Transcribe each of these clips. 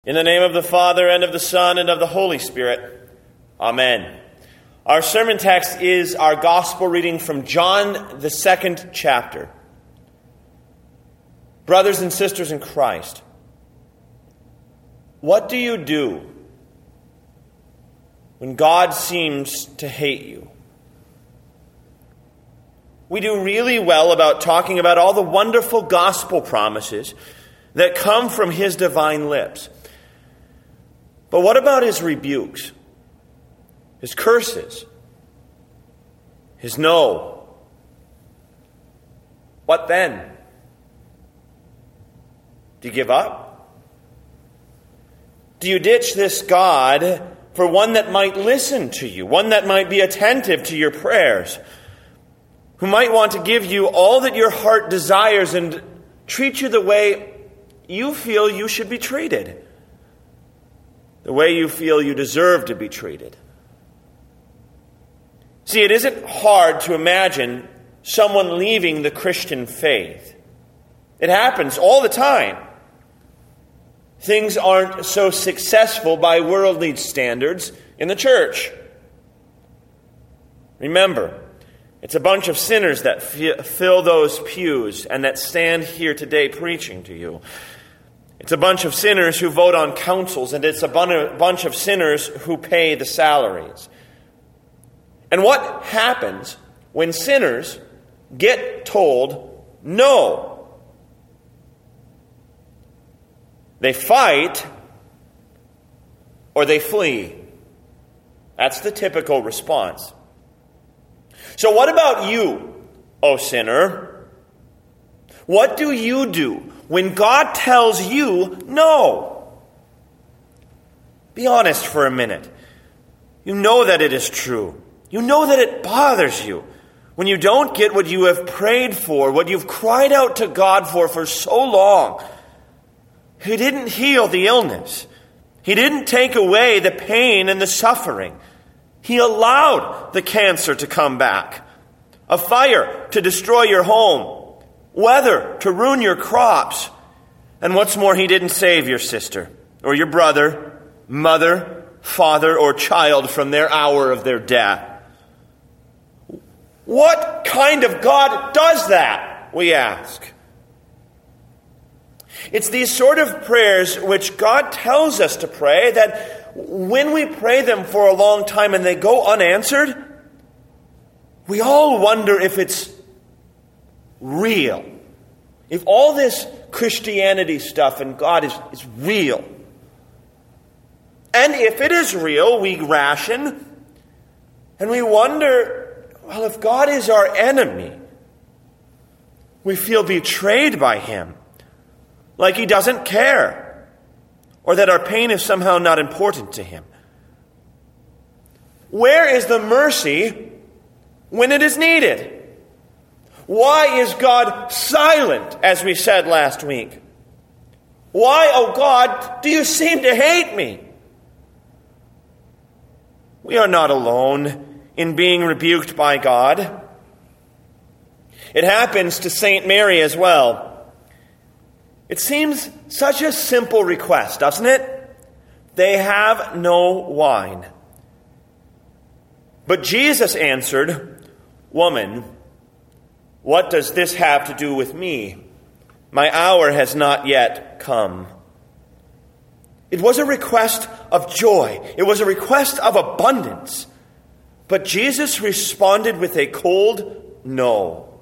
In the name of the Father, and of the Son, and of the Holy Spirit. Amen. Our sermon text is our gospel reading from John, the 2nd chapter. Brothers and sisters in Christ, what do you do when God seems to hate you? We do really well about talking about all the wonderful gospel promises that come from His divine lips. But what about His rebukes, His curses, His no? What then? Do you give up? Do you ditch this God for one that might listen to you, one that might be attentive to your prayers, who might want to give you all that your heart desires and treat you the way you feel you should be treated? The way you feel you deserve to be treated. See, it isn't hard to imagine someone leaving the Christian faith. It happens all the time. Things aren't so successful by worldly standards in the church. Remember, it's a bunch of sinners that fill those pews and that stand here today preaching to you. It's a bunch of sinners who vote on councils, and it's a bunch of sinners who pay the salaries. And what happens when sinners get told no? They fight or they flee. That's the typical response. So what about you, O sinner? What do you do when God tells you no? Be honest for a minute. You know that it is true. You know that it bothers you when you don't get what you have prayed for, what you've cried out to God for so long. He didn't heal the illness. He didn't take away the pain and the suffering. He allowed the cancer to come back, a fire to destroy your home, weather to ruin your crops. And what's more, He didn't save your sister or your brother, mother, father, or child from their hour of their death. What kind of God does that, we ask? It's these sort of prayers which God tells us to pray that when we pray them for a long time and they go unanswered, we all wonder if it's real. If all this Christianity stuff and God is real. And if it is real, we ration and we wonder, well, if God is our enemy, we feel betrayed by Him, like He doesn't care, or that our pain is somehow not important to Him. Where is the mercy when it is needed? Why is God silent, as we said last week? Why, oh God, do you seem to hate me? We are not alone in being rebuked by God. It happens to St. Mary as well. It seems such a simple request, doesn't it? They have no wine. But Jesus answered, "Woman, what does this have to do with me? My hour has not yet come." It was a request of joy. It was a request of abundance. But Jesus responded with a cold no.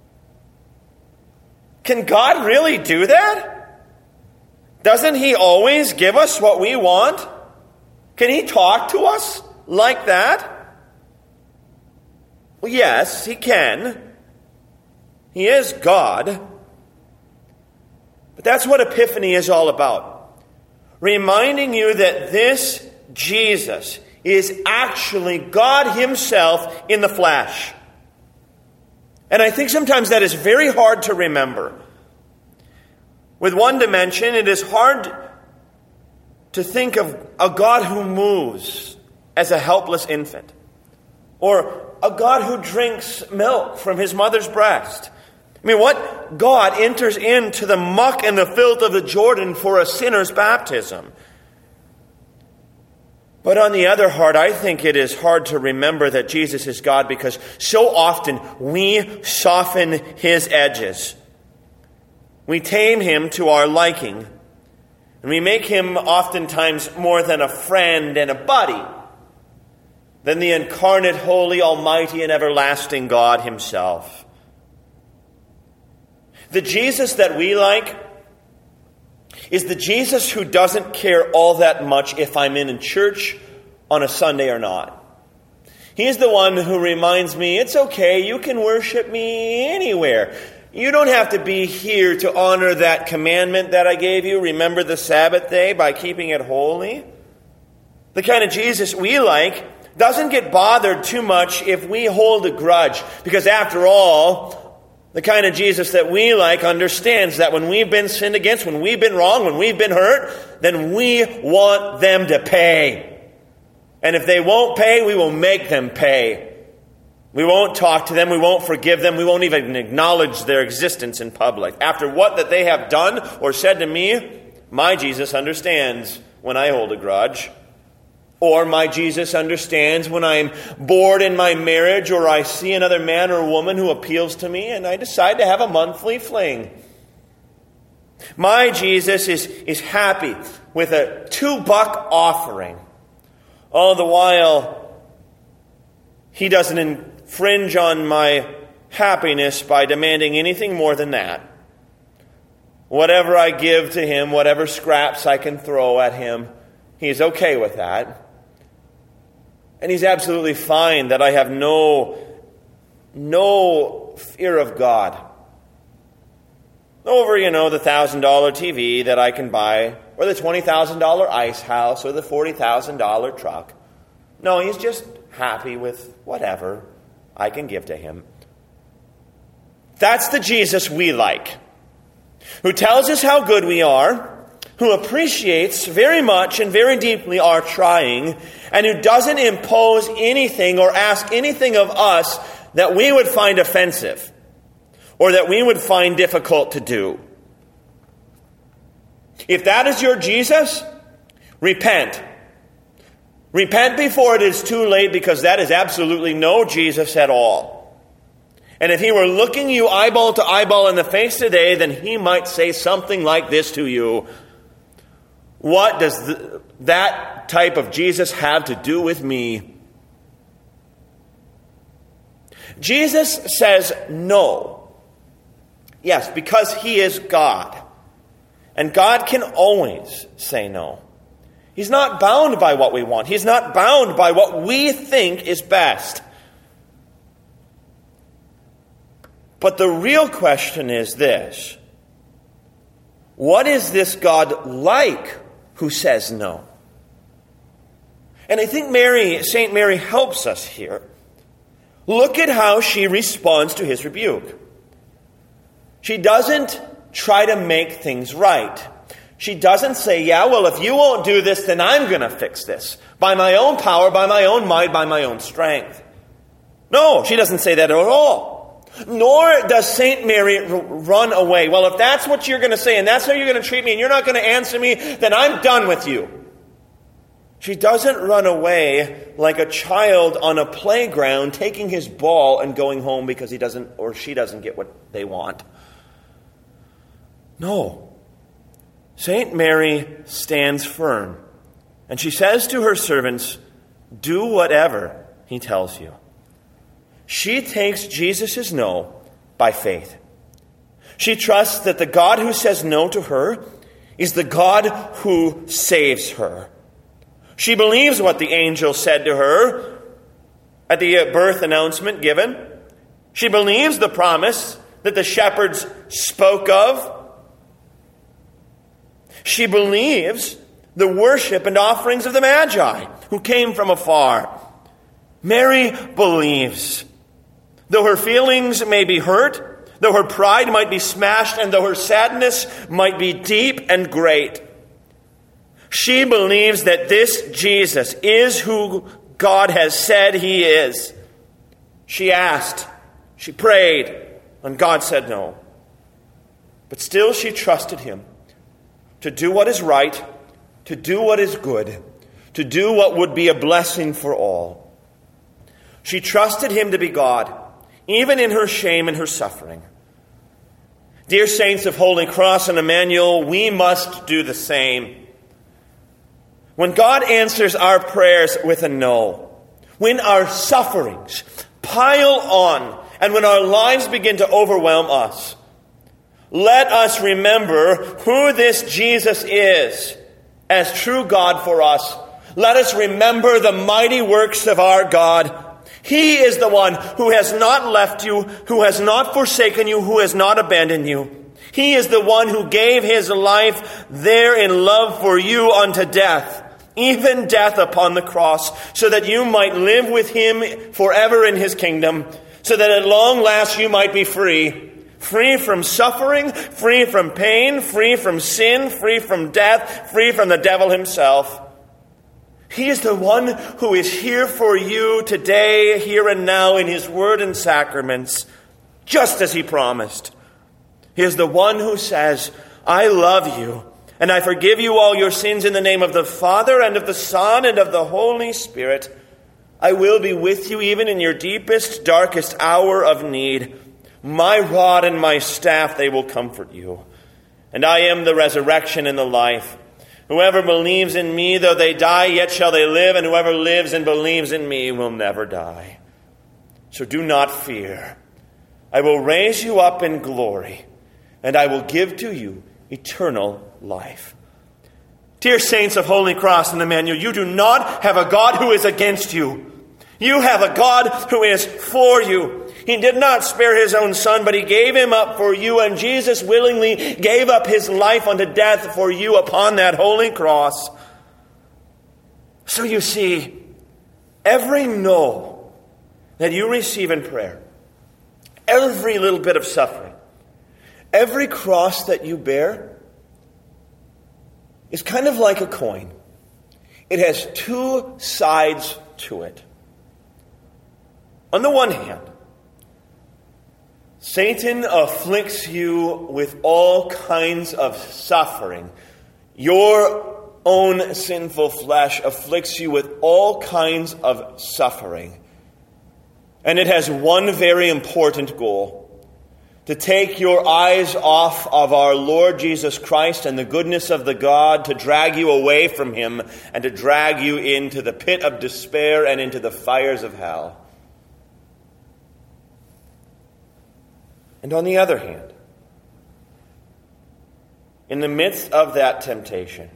Can God really do that? Doesn't He always give us what we want? Can He talk to us like that? Well, yes, He can. He is God. But that's what Epiphany is all about. Reminding you that this Jesus is actually God Himself in the flesh. And I think sometimes that is very hard to remember. With one dimension, it is hard to think of a God who moves as a helpless infant, or a God who drinks milk from His mother's breast. I mean, what God enters into the muck and the filth of the Jordan for a sinner's baptism? But on the other hand, I think it is hard to remember that Jesus is God because so often we soften his edges. We tame him to our liking. And we make him oftentimes more than a friend and a buddy, than the incarnate, holy, almighty, and everlasting God himself. The Jesus that we like is the Jesus who doesn't care all that much if I'm in church on a Sunday or not. He's the one who reminds me, it's okay, you can worship me anywhere. You don't have to be here to honor that commandment that I gave you. Remember the Sabbath day by keeping it holy. The kind of Jesus we like doesn't get bothered too much if we hold a grudge. Because after all, the kind of Jesus that we like understands that when we've been sinned against, when we've been wrong, when we've been hurt, then we want them to pay. And if they won't pay, we will make them pay. We won't talk to them. We won't forgive them. We won't even acknowledge their existence in public. After what that they have done or said to me, my Jesus understands when I hold a grudge. Or my Jesus understands when I'm bored in my marriage or I see another man or woman who appeals to me and I decide to have a monthly fling. My Jesus is happy with a $2 offering. All the while, he doesn't infringe on my happiness by demanding anything more than that. Whatever I give to him, whatever scraps I can throw at him, he's okay with that. And he's absolutely fine that I have no fear of God. Over, the $1,000 TV that I can buy, or the $20,000 ice house, or the $40,000 truck. No, he's just happy with whatever I can give to him. That's the Jesus we like, who tells us how good we are, who appreciates very much and very deeply our trying, and who doesn't impose anything or ask anything of us that we would find offensive or that we would find difficult to do. If that is your Jesus, repent. Repent before it is too late, because that is absolutely no Jesus at all. And if he were looking you eyeball to eyeball in the face today, then he might say something like this to you. What does that type of Jesus have to do with me? Jesus says no. Yes, because he is God. And God can always say no. He's not bound by what we want. He's not bound by what we think is best. But the real question is this. What is this God like who says no? And I think Saint Mary helps us here. Look at how she responds to his rebuke. She doesn't try to make things right. She doesn't say, if you won't do this, then I'm going to fix this. By my own power, by my own might, by my own strength. No, she doesn't say that at all. Nor does Saint Mary run away. If that's what you're going to say and that's how you're going to treat me and you're not going to answer me, then I'm done with you. She doesn't run away like a child on a playground taking his ball and going home because he doesn't or she doesn't get what they want. No. Saint Mary stands firm. And she says to her servants, do whatever he tells you. She takes Jesus' no by faith. She trusts that the God who says no to her is the God who saves her. She believes what the angel said to her at the birth announcement given. She believes the promise that the shepherds spoke of. She believes the worship and offerings of the Magi who came from afar. Mary believes. Though her feelings may be hurt, though her pride might be smashed, and though her sadness might be deep and great, she believes that this Jesus is who God has said he is. She asked, she prayed, and God said no. But still she trusted him to do what is right, to do what is good, to do what would be a blessing for all. She trusted him to be God, even in her shame and her suffering. Dear saints of Holy Cross and Emmanuel, we must do the same. When God answers our prayers with a no, when our sufferings pile on, and when our lives begin to overwhelm us, let us remember who this Jesus is as true God for us. Let us remember the mighty works of our God. He is the one who has not left you, who has not forsaken you, who has not abandoned you. He is the one who gave his life there in love for you unto death, even death upon the cross, so that you might live with him forever in his kingdom, so that at long last you might be free. Free from suffering, free from pain, free from sin, free from death, free from the devil himself. He is the one who is here for you today, here and now, in his word and sacraments, just as he promised. He is the one who says, I love you, and I forgive you all your sins in the name of the Father, and of the Son, and of the Holy Spirit. I will be with you even in your deepest, darkest hour of need. My rod and my staff, they will comfort you. And I am the resurrection and the life. Whoever believes in me, though they die, yet shall they live, and whoever lives and believes in me will never die. So do not fear. I will raise you up in glory, and I will give to you eternal life. Dear saints of Holy Cross and Emmanuel, you do not have a God who is against you. You have a God who is for you. He did not spare his own son, but he gave him up for you, and Jesus willingly gave up his life unto death for you upon that holy cross. So you see, every no that you receive in prayer, every little bit of suffering, every cross that you bear is kind of like a coin. It has two sides to it. On the one hand, Satan afflicts you with all kinds of suffering. Your own sinful flesh afflicts you with all kinds of suffering. And it has one very important goal: to take your eyes off of our Lord Jesus Christ and the goodness of the God, to drag you away from him and to drag you into the pit of despair and into the fires of hell. And on the other hand, in the midst of that temptation,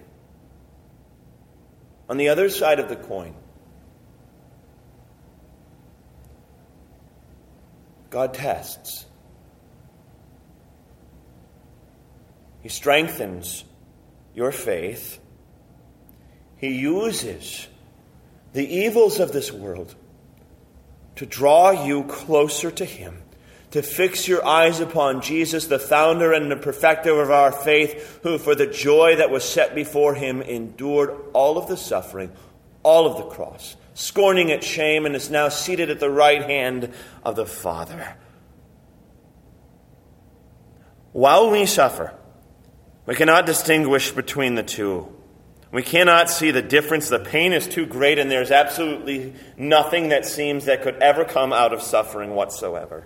on the other side of the coin, God tests. He strengthens your faith. He uses the evils of this world to draw you closer to him, to fix your eyes upon Jesus, the founder and the perfecter of our faith, who for the joy that was set before him endured all of the suffering, all of the cross, scorning its shame, and is now seated at the right hand of the Father. While we suffer, we cannot distinguish between the two. We cannot see the difference. The pain is too great, and there's absolutely nothing that seems that could ever come out of suffering whatsoever.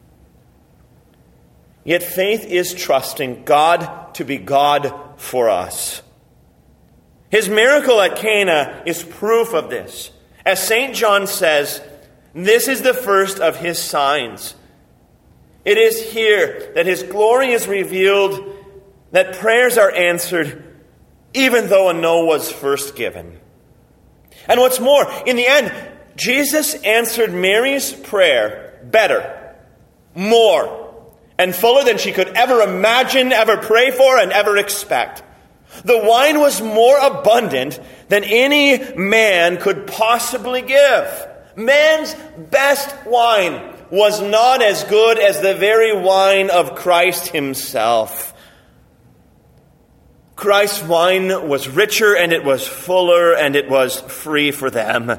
Yet faith is trusting God to be God for us. His miracle at Cana is proof of this. As St. John says, this is the first of his signs. It is here that his glory is revealed, that prayers are answered, even though a no was first given. And what's more, in the end, Jesus answered Mary's prayer better, more, and fuller than she could ever imagine, ever pray for, and ever expect. The wine was more abundant than any man could possibly give. Man's best wine was not as good as the very wine of Christ himself. Christ's wine was richer, and it was fuller, and it was free for them.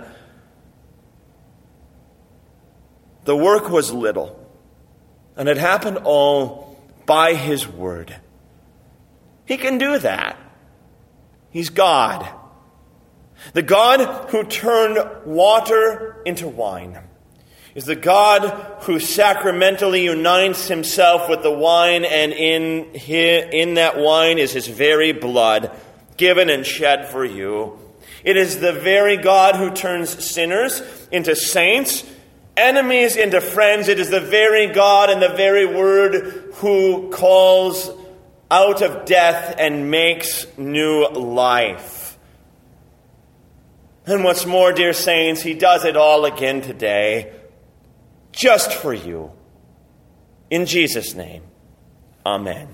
The work was little, and it happened all by his word. He can do that. He's God. The God who turned water into wine is the God who sacramentally unites himself with the wine, and in that wine is his very blood given and shed for you. It is the very God who turns sinners into saints, enemies into friends. It is the very God and the very Word who calls out of death and makes new life. And what's more, dear saints, he does it all again today, just for you. In Jesus' name, amen.